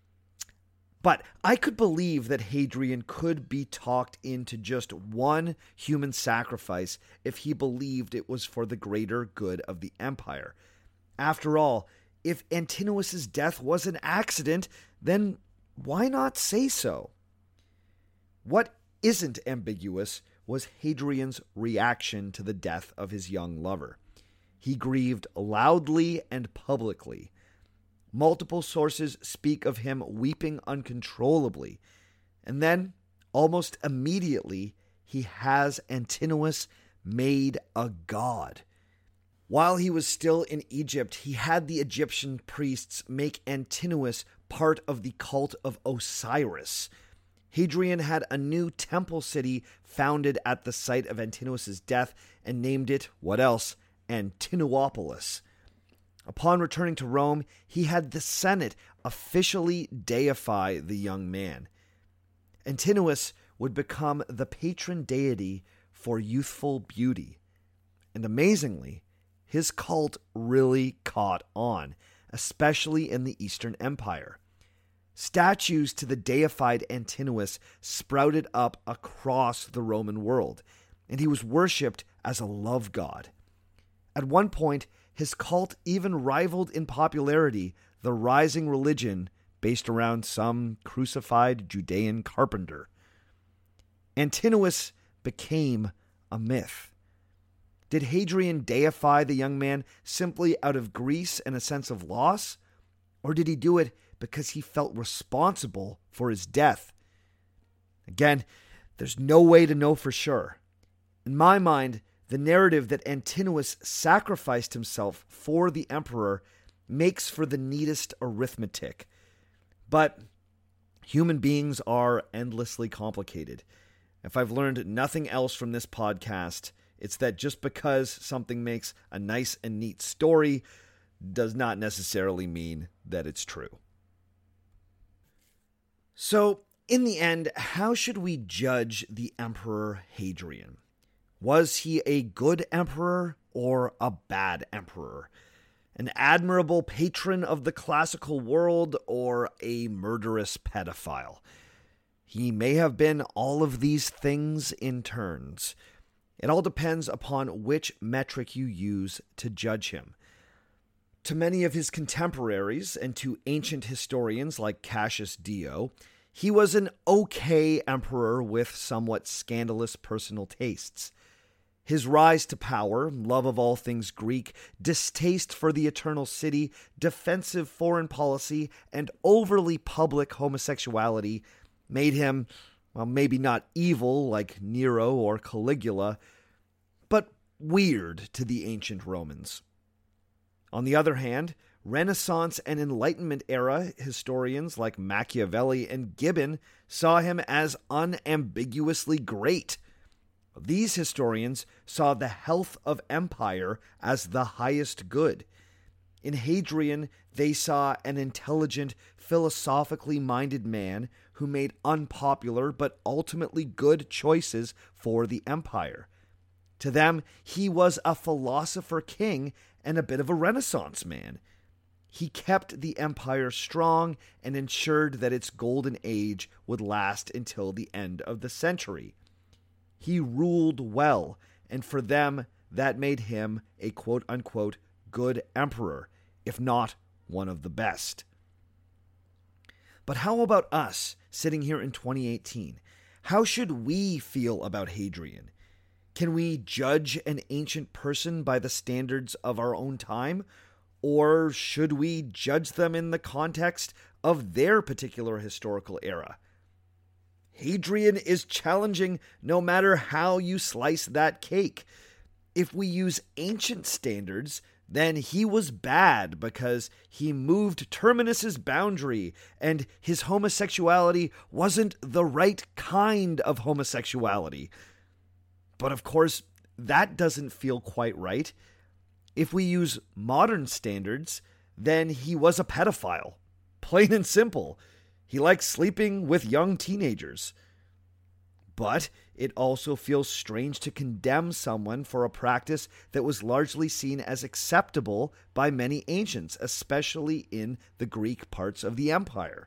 But I could believe that Hadrian could be talked into just one human sacrifice if he believed it was for the greater good of the empire. After all, if Antinous' death was an accident, then why not say so? What isn't ambiguous was Hadrian's reaction to the death of his young lover. He grieved loudly and publicly. Multiple sources speak of him weeping uncontrollably. And then, almost immediately, he has Antinous made a god. While he was still in Egypt, he had the Egyptian priests make Antinous part of the cult of Osiris. Hadrian had a new temple city founded at the site of Antinous' death and named it, what else? Antinopolis. Upon returning to Rome, he had the Senate officially deify the young man. Antinous would become the patron deity for youthful beauty. And amazingly, his cult really caught on, especially in the Eastern Empire. Statues to the deified Antinous sprouted up across the Roman world, and he was worshipped as a love god. At one point, his cult even rivaled in popularity the rising religion based around some crucified Judean carpenter. Antinous became a myth. Did Hadrian deify the young man simply out of grief and a sense of loss? Or did he do it because he felt responsible for his death? Again, there's no way to know for sure. In my mind, the narrative that Antinous sacrificed himself for the emperor makes for the neatest arithmetic. But human beings are endlessly complicated. If I've learned nothing else from this podcast, it's that just because something makes a nice and neat story does not necessarily mean that it's true. So, in the end, how should we judge the Emperor Hadrian? Was he a good emperor or a bad emperor? An admirable patron of the classical world or a murderous pedophile? He may have been all of these things in turns. It all depends upon which metric you use to judge him. To many of his contemporaries and to ancient historians like Cassius Dio, He was an okay emperor with somewhat scandalous personal tastes. His rise to power, love of all things Greek, distaste for the eternal city, defensive foreign policy, and overly public homosexuality made him, well, maybe not evil like Nero or Caligula, but weird to the ancient Romans. On the other hand, Renaissance and Enlightenment era historians like Machiavelli and Gibbon saw him as unambiguously great. These historians saw the health of empire as the highest good. In Hadrian, they saw an intelligent, philosophically minded man who made unpopular but ultimately good choices for the empire. To them, he was a philosopher king and a bit of a Renaissance man. He kept the empire strong and ensured that its golden age would last until the end of the century. He ruled well, and for them, that made him a quote-unquote good emperor, if not one of the best. But how about us, sitting here in twenty eighteen? How should we feel about Hadrian? Can we judge an ancient person by the standards of our own time? Or should we judge them in the context of their particular historical era? Hadrian is challenging no matter how you slice that cake. If we use ancient standards, then he was bad because he moved Terminus's boundary and his homosexuality wasn't the right kind of homosexuality. But of course, that doesn't feel quite right. If we use modern standards, then he was a pedophile. Plain and simple. He likes sleeping with young teenagers. But it also feels strange to condemn someone for a practice that was largely seen as acceptable by many ancients, especially in the Greek parts of the empire.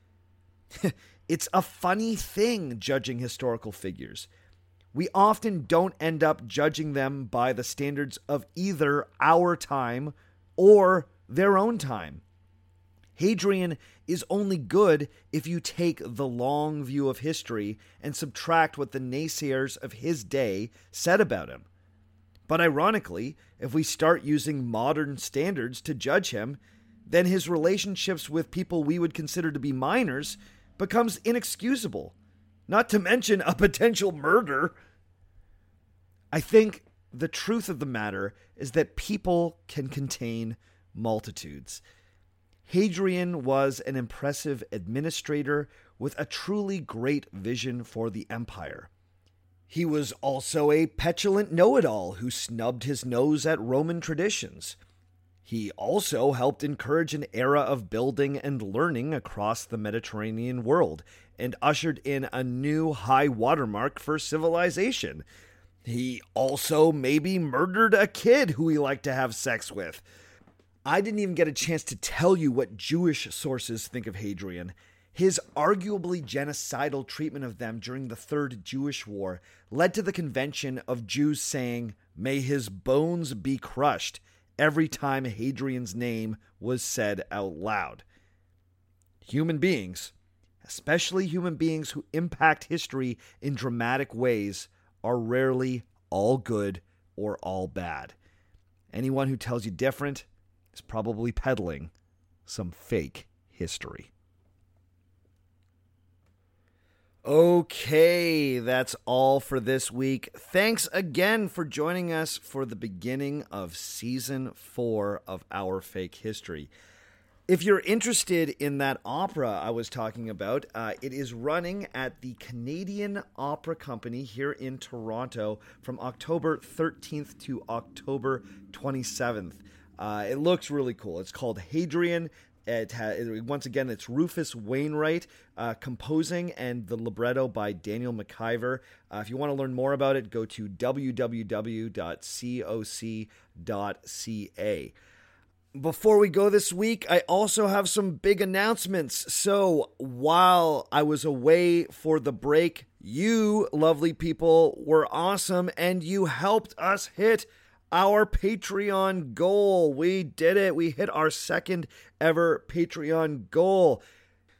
It's a funny thing judging historical figures. We often don't end up judging them by the standards of either our time or their own time. Hadrian is only good if you take the long view of history and subtract what the naysayers of his day said about him. But ironically, if we start using modern standards to judge him, then his relationships with people we would consider to be minors becomes inexcusable, not to mention a potential murder. I think the truth of the matter is that people can contain multitudes. Hadrian was an impressive administrator with a truly great vision for the empire. He was also a petulant know-it-all who snubbed his nose at Roman traditions. He also helped encourage an era of building and learning across the Mediterranean world and ushered in a new high watermark for civilization. He also maybe murdered a kid who he liked to have sex with. I didn't even get a chance to tell you what Jewish sources think of Hadrian. His arguably genocidal treatment of them during the Third Jewish War led to the convention of Jews saying, "May his bones be crushed," every time Hadrian's name was said out loud. Human beings, especially human beings who impact history in dramatic ways, are rarely all good or all bad. Anyone who tells you different is probably peddling some fake history. Okay, that's all for this week. Thanks again for joining us for the beginning of season four of Our Fake History. If you're interested in that opera I was talking about, uh, it is running at the Canadian Opera Company here in Toronto from October thirteenth to October twenty-seventh. Uh, it looks really cool. It's called Hadrian. It ha- once again, it's Rufus Wainwright uh, composing, and the libretto by Daniel McIver. Uh, if you want to learn more about it, go to w w w dot coc dot c a. Before we go this week, I also have some big announcements. So while I was away for the break, you lovely people were awesome, and you helped us hit our Patreon goal. We did it. We hit our second ever Patreon goal.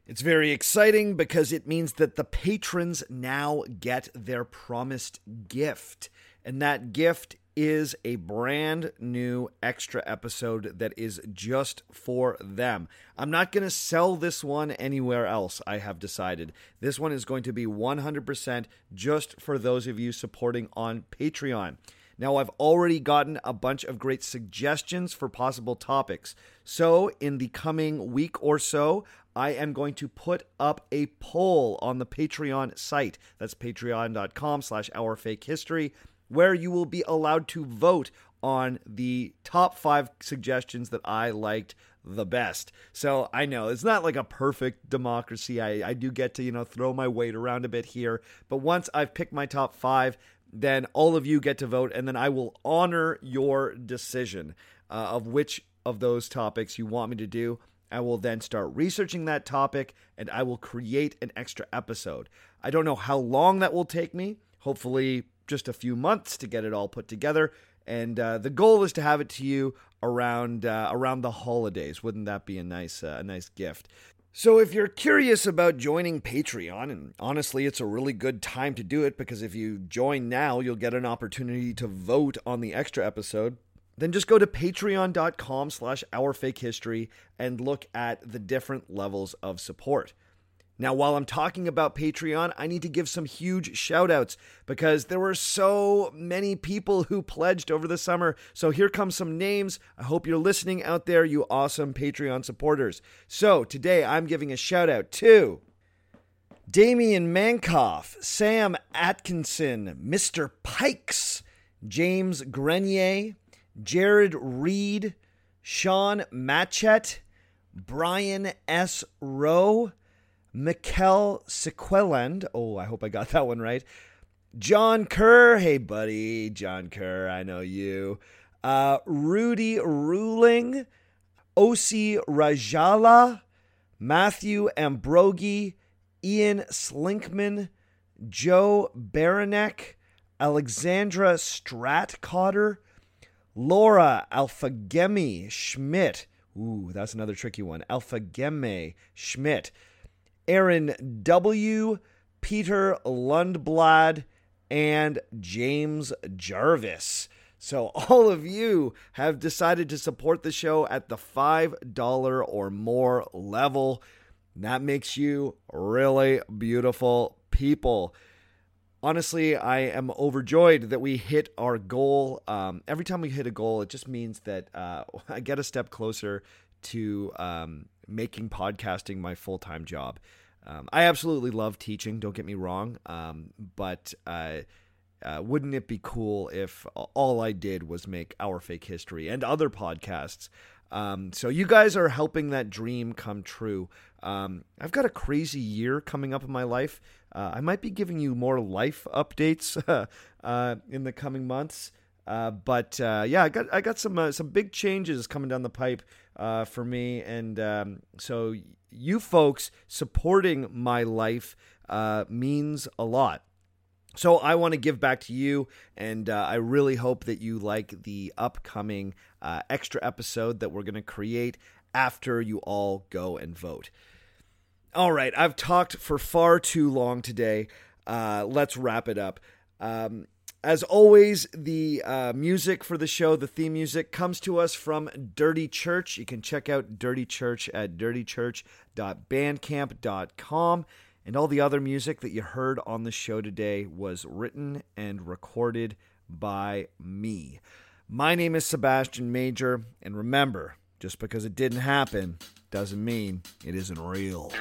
It's very exciting because it means that the patrons now get their promised gift. And that gift is a brand new extra episode that is just for them. I'm not going to sell this one anywhere else, I have decided. This one is going to be one hundred percent just for those of you supporting on Patreon. Now, I've already gotten a bunch of great suggestions for possible topics. So, in the coming week or so, I am going to put up a poll on the Patreon site. That's patreon.com slash ourfakehistory, where you will be allowed to vote on the top five suggestions that I liked the best. So I know it's not like a perfect democracy. I, I do get to, you know, throw my weight around a bit here. But once I've picked my top five, then all of you get to vote, and then I will honor your decision uh, of which of those topics you want me to do. I will then start researching that topic, and I will create an extra episode. I don't know how long that will take me. Hopefully just a few months to get it all put together. And uh, the goal is to have it to you around uh, around the holidays. Wouldn't that be a nice uh, a nice gift? So if you're curious about joining Patreon, and honestly, it's a really good time to do it, because if you join now, you'll get an opportunity to vote on the extra episode. Then just go to patreon.com slash ourfakehistory and look at the different levels of support. Now, while I'm talking about Patreon, I need to give some huge shout-outs because there were so many people who pledged over the summer. So here come some names. I hope you're listening out there, you awesome Patreon supporters. So today I'm giving a shout-out to Damian Mankoff, Sam Atkinson, Mister Pikes, James Grenier, Jared Reed, Sean Matchett, Brian S. Rowe, Mikkel Sequeland. Oh, I hope I got that one right. John Kerr. Hey, buddy. John Kerr. I know you. Uh, Rudy Ruling. Osi Rajala. Matthew Ambrogi. Ian Slinkman. Joe Baranek. Alexandra Stratcotter. Laura Alphagemi Schmidt. Ooh, that's another tricky one. Alphagemi Schmidt. Aaron W., Peter Lundblad, and James Jarvis. So all of you have decided to support the show at the five dollars or more level. That makes you really beautiful people. Honestly, I am overjoyed that we hit our goal. Um, every time we hit a goal, it just means that uh, I get a step closer to um, making podcasting my full-time job. Um, I absolutely love teaching, don't get me wrong, um, but uh, uh, wouldn't it be cool if all I did was make Our Fake History and other podcasts? Um, so you guys are helping that dream come true. Um, I've got a crazy year coming up in my life. Uh, I might be giving you more life updates uh, in the coming months. Uh, but uh, yeah, I got I got some uh, some big changes coming down the pipe uh, for me, and um, so you folks supporting my life uh, means a lot. So I want to give back to you, and uh, I really hope that you like the upcoming uh, extra episode that we're going to create after you all go and vote. All right, I've talked for far too long today. Uh, let's wrap it up. Um, As always, the uh, music for the show, the theme music, comes to us from Dirty Church. You can check out Dirty Church at dirty church dot bandcamp dot com. And all the other music that you heard on the show today was written and recorded by me. My name is Sebastian Major, and remember, just because it didn't happen doesn't mean it isn't real.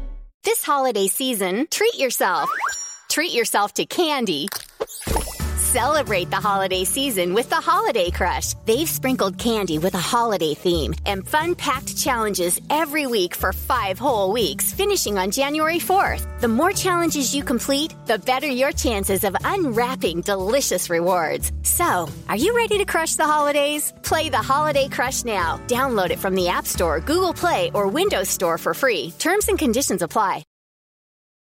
Holiday season, treat yourself. Treat yourself to candy. Celebrate the holiday season with the Holiday Crush. They've sprinkled candy with a holiday theme and fun-packed challenges every week for five whole weeks, finishing on January fourth. The more challenges you complete, the better your chances of unwrapping delicious rewards. So, are you ready to crush the holidays? Play the Holiday Crush now. Download it from the App Store, Google Play, or Windows Store for free. Terms and conditions apply.